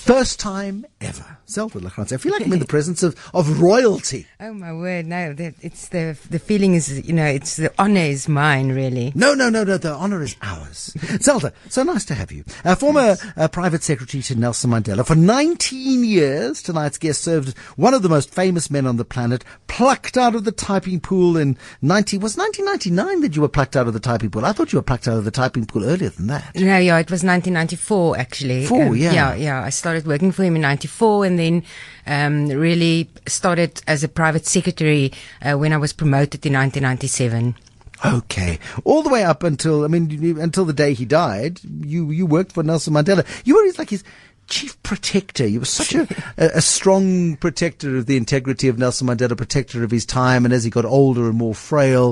First time ever. Zelda Leckrantz. I feel like I'm in the presence of royalty. Oh my word, no, it's the feeling is, it's the honor is mine, really. No, the honor is ours. Zelda, so nice to have you. Former private secretary to Nelson Mandela. For 19 years, tonight's guest served one of the most famous men on the planet, plucked out of the typing pool in 1999 that you were plucked out of the typing pool? I thought you were plucked out of the typing pool earlier than that. No, yeah, it was 1994, actually. Yeah, I started working for him in 94 and then really started as a private secretary when I was promoted in 1997. Okay. All the way up until the day he died, you worked for Nelson Mandela. You were his chief protector. You were such a strong protector of the integrity of Nelson Mandela, protector of his time, and as he got older and more frail,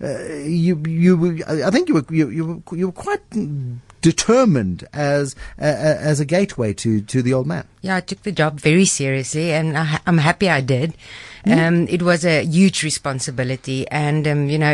I think you were quite determined as a gateway to the old man. Yeah, I took the job very seriously, and I'm happy I did. It was a huge responsibility, and an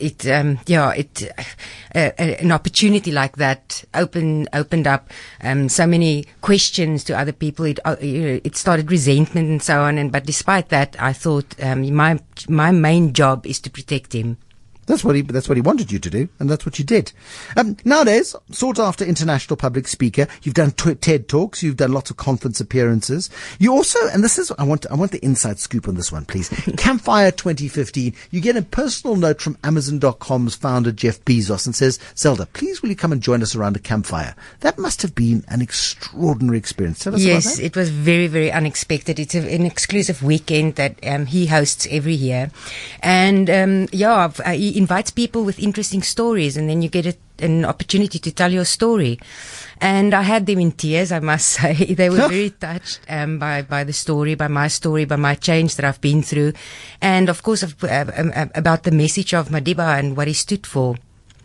opportunity like that opened up so many questions to other people. It started resentment and so on. But despite that, I thought my main job is to protect him. That's what he wanted you to do, and that's what you did. Nowadays, sought after international public speaker, you've done TED Talks, you've done lots of conference appearances. You also, and this is, I want the inside scoop on this one, please. Campfire 2015. You get a personal note from Amazon.com's founder, Jeff Bezos, and says, Zelda, please will you come and join us around a campfire? That must have been an extraordinary experience. Tell us about that. Yes, it was very, very unexpected. It's an exclusive weekend that he hosts every year. And, he invites people with interesting stories, and then you get an opportunity to tell your story. And I had them in tears, I must say. They were very touched by the story, by my change that I've been through, and of course about the message of Madiba and what he stood for.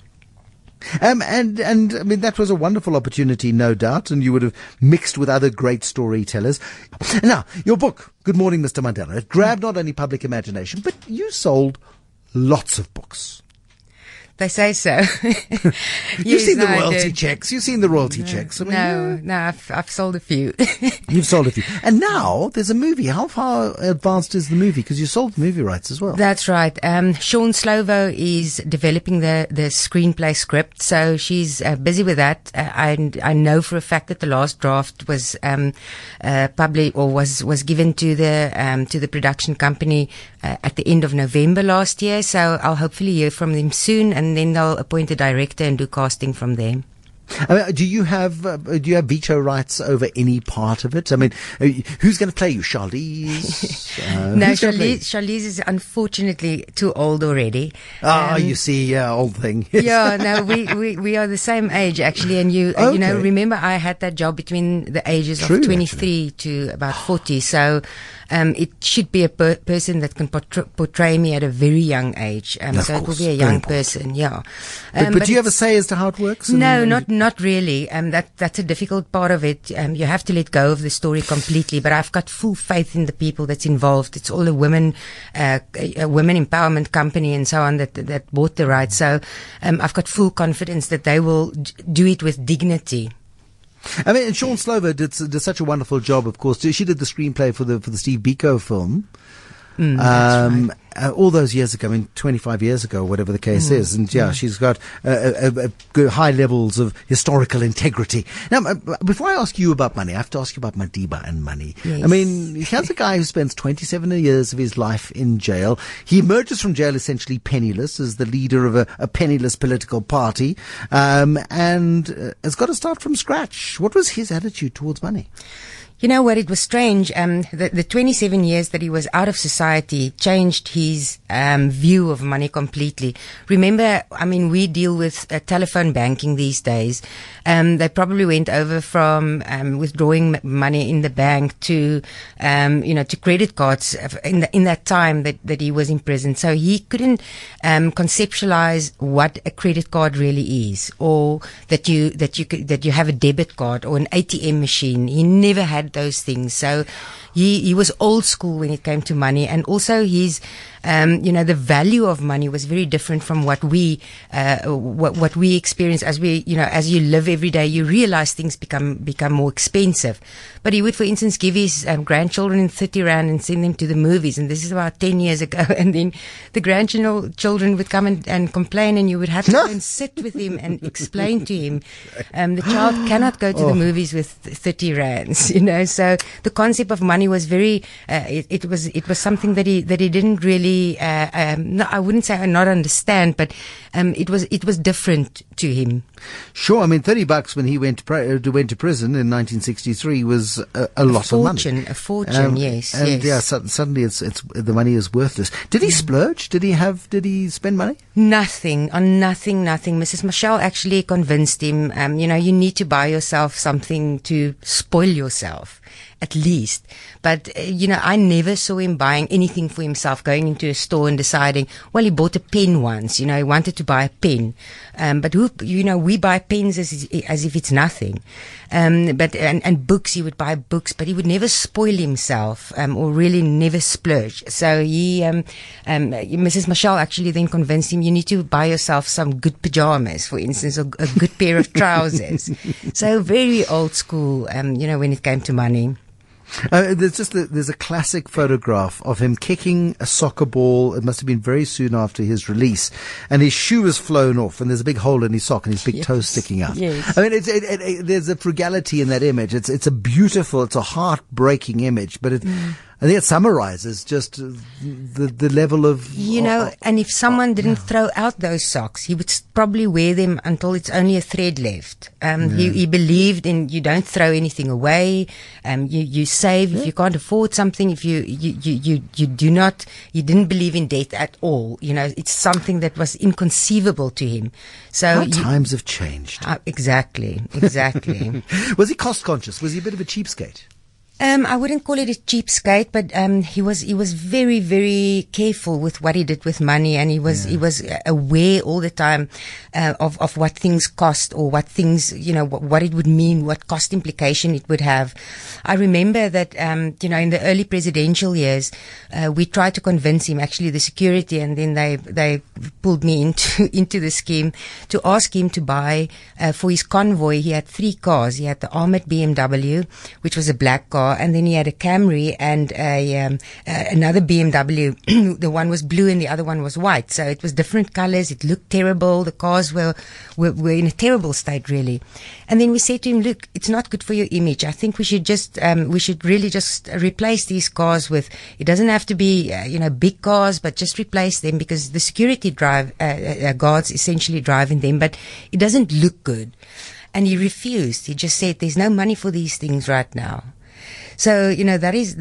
And that was a wonderful opportunity, no doubt, and you would have mixed with other great storytellers. Now, your book, Good Morning, Mr. Mandela, it grabbed not only public imagination, but you sold lots of books. They say so. You've seen the royalty checks. You've seen the royalty checks. No, I've sold a few. You've sold a few. And now there's a movie. How far advanced is the movie? Because you sold the movie rights as well. That's right. Sean Slovo is developing the screenplay script, so she's busy with that. I know for a fact that the last draft was published or was given to the production company at the end of November last year. So I'll hopefully hear from them soon, and then they'll appoint a director and do casting from there. Do you have veto rights over any part of it? I mean, who's going to play you? Charlize? No, Charlize is unfortunately too old already. You see, old thing. Yeah, no, we are the same age actually, and remember I had that job between the ages of 23 actually. To about 40, so it should be a person that can portray me at a very young age. So it will be a young person, yeah. But do you have a say as to how it works? No, not really. That's a difficult part of it. You have to let go of the story completely. But I've got full faith in the people that's involved. It's all a women empowerment company and so on that bought the rights. So I've got full confidence that they will do it with dignity. I mean, and Sean Slovo did such a wonderful job. Of course, she did the screenplay for the Steve Biko film. That's right. All those years ago, 25 years ago, whatever the case is. And she's got high levels of historical integrity. Now, before I ask you about money, I have to ask you about Madiba and money. Yes. I mean, here's a guy who spends 27 years of his life in jail. He emerges from jail essentially penniless as the leader of a penniless political party, and has got to start from scratch. What was his attitude towards money? You know what? It was strange. The 27 years that he was out of society changed his view of money completely. Remember, we deal with telephone banking these days. They probably went over from withdrawing money in the bank to credit cards in that time that he was in prison. So he couldn't conceptualize what a credit card really is, or that you have a debit card or an ATM machine. He never had had those things. So he was old school when it came to money, and also his, the value of money was very different from what we experience as as you live every day. You realize things become more expensive. But he would, for instance, give his grandchildren 30 rand and send them to the movies. And this is about 10 years ago. And then the grandchildren would come and complain, and you would have to go and sit with him and explain to him. The child cannot go to the movies with 30 rands, So the concept of money was very, it was something that he didn't really, no, I wouldn't say not understand, but it was different to him. Sure. I mean, $30 when he went to prison in 1963 was a lot of money. A fortune, yes. And yes. suddenly it's the money is worthless. Did he splurge? Did he spend money? Nothing. Mrs. Michelle actually convinced him, you need to buy yourself something to spoil yourself, at least. But, I never saw him buying anything for himself, going into a store and deciding, well, he bought a pen once, he wanted to buy a pen. But we buy pens as if it's nothing. And books, he would buy books, but he would never spoil himself, or really never splurge. So Mrs. Michelle actually then convinced him, you need to buy yourself some good pajamas, for instance, or a good pair of trousers. So very old school, when it came to money. There's a classic photograph of him kicking a soccer ball. It must have been very soon after his release, and his shoe has flown off, and there's a big hole in his sock, and his big toe sticking out. Yes. I mean, there's a frugality in that image. It's a heartbreaking image, but I think it summarizes just the level of... and if someone didn't throw out those socks, he would probably wear them until it's only a thread left. He believed in, you don't throw anything away, you save if you can't afford something, if you didn't believe in debt at all. It's something that was inconceivable to him. So how times have changed. Exactly. Was he cost conscious? Was he a bit of a cheapskate? I wouldn't call it a cheapskate, but he was very, very careful with what he did with money, and he was aware all the time of what things cost, or what things, what it would mean, what cost implication it would have. I remember that in the early presidential years, we tried to convince him, actually the security, and then they pulled me into the scheme to ask him to buy for his convoy. He had 3 cars. He had the armored BMW, which was a black car. And then he had a Camry and another BMW. The one was blue and the other one was white. So it was different colors. It looked terrible. The cars were in a terrible state, really. And then we said to him, look, it's not good for your image. I think we should really just replace these cars with, it doesn't have to be, big cars, but just replace them, because the security guards essentially drive in them, but it doesn't look good. And he refused. He just said, there's no money for these things right now. So, that is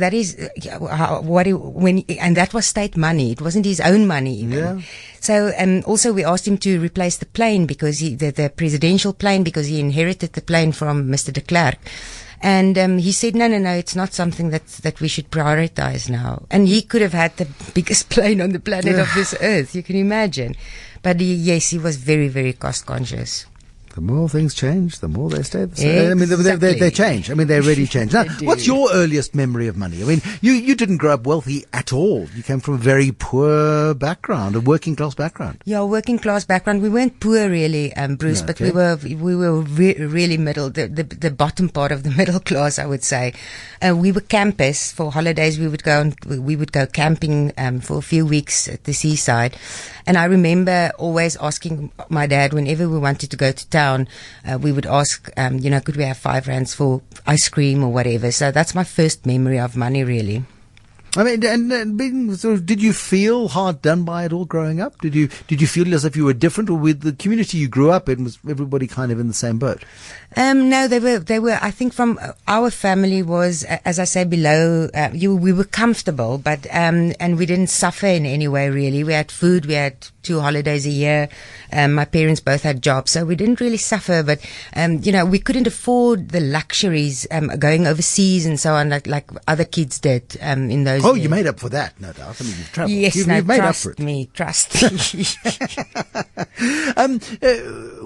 and that was state money. It wasn't his own money even. Yeah. So, also we asked him to replace the plane, because the presidential plane, because he inherited the plane from Mr. de Klerk. And he said, no, it's not something that we should prioritize now. And he could have had the biggest plane on the planet of this earth, you can imagine. But he was very, very cost conscious. The more things change, the more they stay the same. Exactly. I mean, they change. I mean, they really change. Now, what's your earliest memory of money? I mean, you didn't grow up wealthy at all. You came from a very poor background, a working class background. Yeah, working class background. We weren't poor really, Bruce, but we were really middle, the bottom part of the middle class, I would say. We were campers. For holidays. We would go camping for a few weeks at the seaside. And I remember always asking my dad, whenever we wanted to go to town, we would ask, could we have 5 rands for ice cream or whatever. So that's my first memory of money, really. I mean, and being did you feel hard done by it all growing up? Did you feel as if you were different, or with the community you grew up in, was everybody kind of in the same boat? No, they were. I think from our family was, as I say, below. We were comfortable, but and we didn't suffer in any way really. We had food. We had 2 holidays a year. My parents both had jobs, so we didn't really suffer. But we couldn't afford the luxuries going overseas and so on, like other kids did in those. Oh, you made up for that, no doubt. I mean, you've travelled. Yes, you've made up for it. Trust me.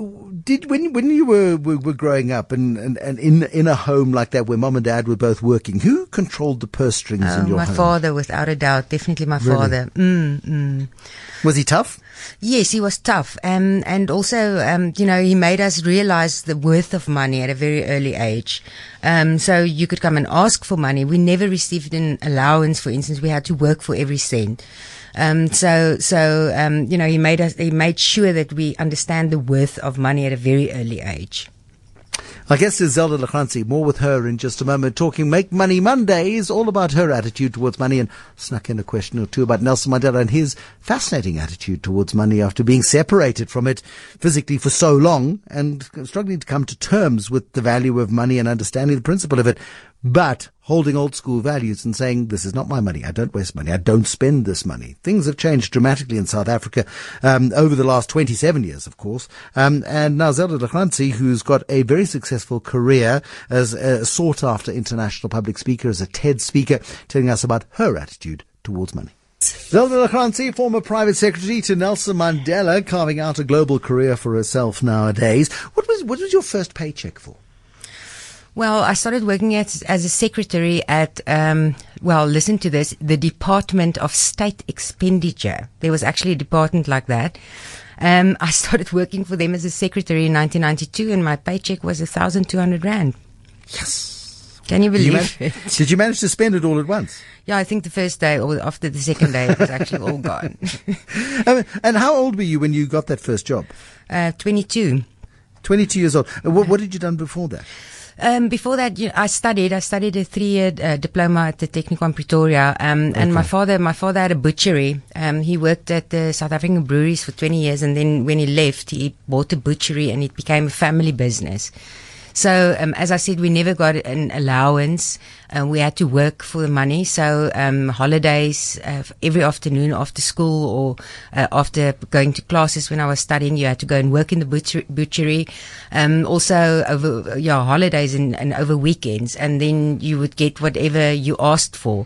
When you were growing up and in a home like that where mom and dad were both working, who controlled the purse strings in your home? My father, without a doubt, definitely my father. Was he tough? Yes, he was tough. And also, he made us realize the worth of money at a very early age. So you could come and ask for money. We never received an allowance, for instance. We had to work for every cent. He made sure that we understand the worth of money at a very early age. I guess there's Zelda Lechansi, more with her in just a moment, talking Make Money Mondays, all about her attitude towards money, and snuck in a question or two about Nelson Mandela and his fascinating attitude towards money after being separated from it physically for so long and struggling to come to terms with the value of money and understanding the principle of it, but holding old school values and saying, this is not my money, I don't waste money, I don't spend this money. Things have changed dramatically in South Africa over the last 27 years, of course. And now Zelda Lechansi, who's got a very successful career as a sought-after international public speaker, as a TED speaker, telling us about her attitude towards money. Zelda Lechansi, former private secretary to Nelson Mandela, carving out a global career for herself nowadays. What was your first paycheck for? Well, I started working as a secretary at, listen to this, the Department of State Expenditure. There was actually a department like that. I started working for them as a secretary in 1992, and my paycheck was 1,200 Rand. Yes. Can you believe it? Did you manage to spend it all at once? Yeah, I think the first day or after the second day it was actually all gone. And how old were you when you got that first job? 22. 22 years old. What had you done before that? Before that, I studied a 3-year diploma at the Technikon Pretoria. And my father had a butchery. He worked at the South African breweries for 20 years. And then when he left, he bought a butchery and it became a family business. So, as I said, we never got an allowance. We had to work for the money. So, holidays, every afternoon after school or after going to classes when I was studying, you had to go and work in the butchery. Also over, holidays and over weekends. And then you would get whatever you asked for.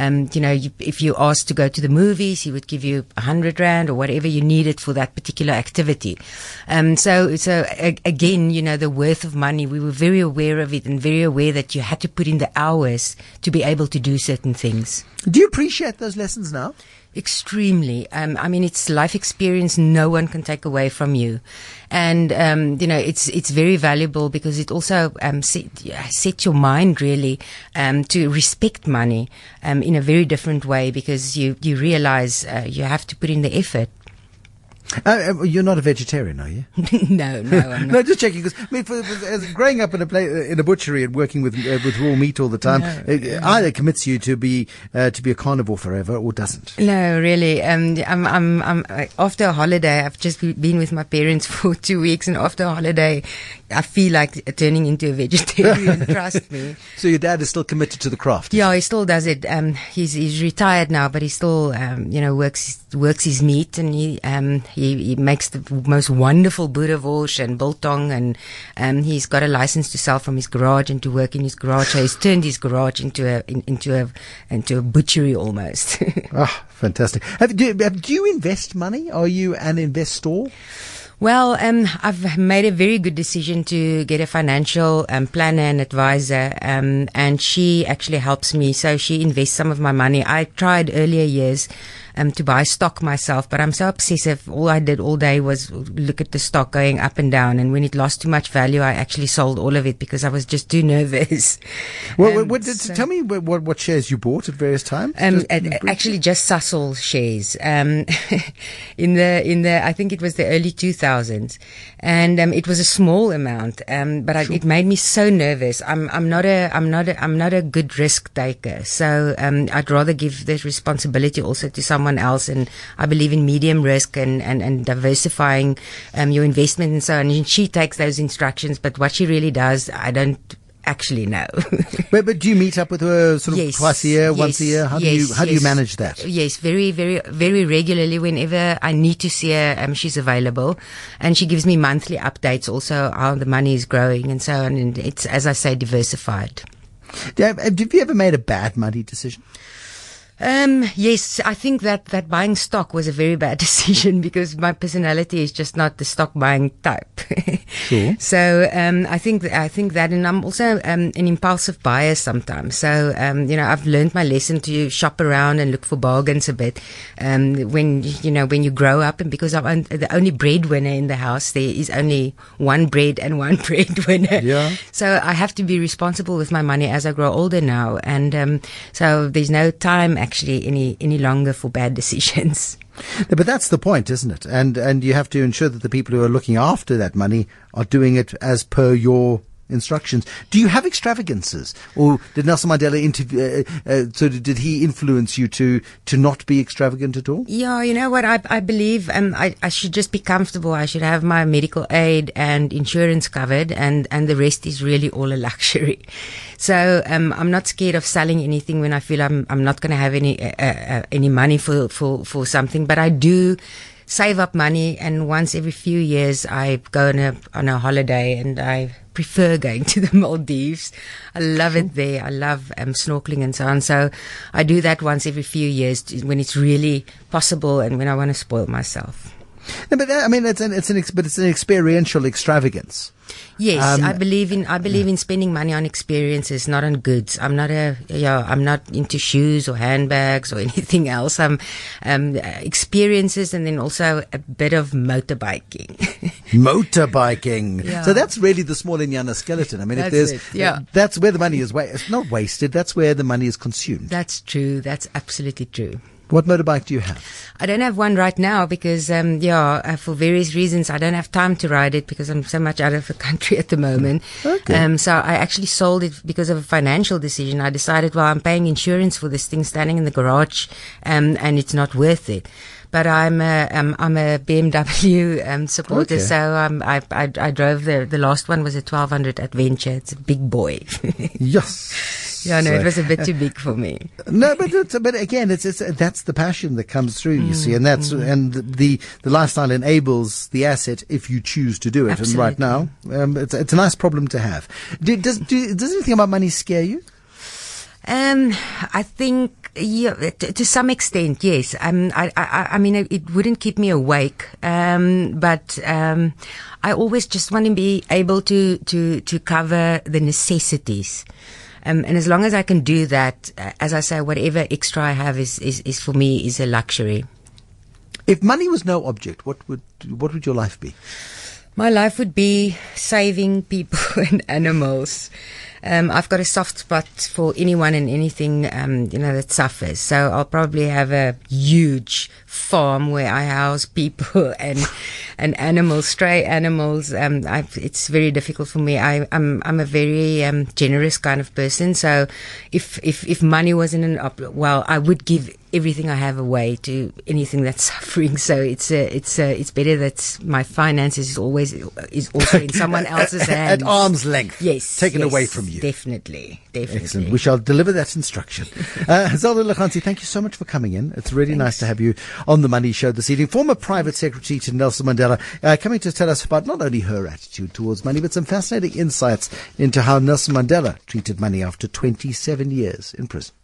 If you asked to go to the movies, he would give you 100 Rand or whatever you needed for that particular activity. So again, the worth of money, we were very aware of it and very aware that you had to put in the hours to be able to do certain things. Do you appreciate those lessons now? Extremely. It's life experience no one can take away from you. And, it's very valuable because it also, sets your mind really, to respect money, in a very different way because you realize, you have to put in the effort. You're not a vegetarian, are you? No, I'm not. No, just checking because growing up in a butchery and working with raw meat all the time, either commits you to be a carnivore forever or doesn't. No, really. I'm after a holiday. I've just been with my parents for 2 weeks, and after a holiday, I feel like turning into a vegetarian. Trust me. So your dad is still committed to the craft? Yeah, he still does it. He's retired now, but he still works his meat, and he makes the most wonderful boerewors and biltong, and he's got a license to sell from his garage and to work in his garage. So he's turned his garage into a butchery almost. Fantastic. Do you invest money? Are you an investor? Well, I've made a very good decision to get a financial planner and advisor, and she actually helps me. So she invests some of my money. I tried earlier years to buy stock myself, but I'm so obsessive. All I did all day was look at the stock going up and down, and when it lost too much value, I actually sold all of it because I was just too nervous. Well, tell me what shares you bought at various times. Actually, just Sasol shares. In the I think it was the early 2000s, and it was a small amount. But it made me so nervous. I'm not a good risk taker, so I'd rather give this responsibility also to someone else, and I believe in medium risk and diversifying your investment and so on. And she takes those instructions, but what she really does, I don't actually know. but do you meet up with her sort of twice a year, once a year? How do you manage that? Yes, very, very, very regularly. Whenever I need to see her, she's available, and she gives me monthly updates also how the money is growing and so on. And it's, as I say, diversified. Have you ever made a bad money decision? Yes, I think that buying stock was a very bad decision because my personality is just not the stock buying type. Sure. So, I think that, and I'm also, an impulsive buyer sometimes. So, I've learned my lesson to shop around and look for bargains a bit. When you grow up, and because I'm the only breadwinner in the house, there is only one bread and one breadwinner. Yeah. So I have to be responsible with my money as I grow older now. And, so there's no time actually any longer for bad decisions. No, but that's the point, isn't it? And you have to ensure that the people who are looking after that money are doing it as per your instructions. Do you have extravagances, or did Nelson Mandela did he influence you to not be extravagant at all? Yeah, you know what? I believe I should just be comfortable. I should have my medical aid and insurance covered, and the rest is really all a luxury. So I'm not scared of selling anything when I feel I'm not going to have any money for something, but I do save up money, and once every few years I go on a holiday, and I prefer going to the Maldives. I love it there. I love snorkeling and so on. So I do that once every few years when it's really possible and when I want to spoil myself. No, but it's an experiential extravagance. Yes, I believe in spending money on experiences, not on goods. I'm not into shoes or handbags or anything else. I'm experiences, and then also a bit of motorbiking. Motorbiking. Yeah. So that's really the small Inyana skeleton. I mean, that's where the money is it's not wasted. That's where the money is consumed. That's true. That's absolutely true. What motorbike do you have? I don't have one right now because, for various reasons, I don't have time to ride it because I'm so much out of the country at the moment. Okay. So I actually sold it because of a financial decision. I decided, I'm paying insurance for this thing standing in the garage, and it's not worth it. But I'm a BMW supporter, Okay. so I drove the last one was a 1200 Adventure. It's a big boy. Yes. Yeah, no, it was a bit too big for me. No, but again, it's that's the passion that comes through, you see, and and the lifestyle enables the asset if you choose to do it. Absolutely. And right now, it's a nice problem to have. Does anything about money scare you? I think, to some extent, yes. I mean, it wouldn't keep me awake. But I always just want to be able to cover the necessities. And as long as I can do that, as I say, whatever extra I have is for me is a luxury. If money was no object, what would your life be? My life would be saving people and animals. I've got a soft spot for anyone and anything, that suffers. So I'll probably have a huge farm where I house people and animals, stray animals. It's very difficult for me. I'm a very generous kind of person. So if money wasn't I would give everything I have away to anything that's suffering. So it's better that my finances is also in someone else's hands. At arm's length. Yes. Taken away from you. Definitely. Excellent. We shall deliver that instruction. Zelda Leganzi, thank you so much for coming in. It's really nice to have you on the Money Show this evening. Former private secretary to Nelson Mandela, coming to tell us about not only her attitude towards money, but some fascinating insights into how Nelson Mandela treated money after 27 years in prison.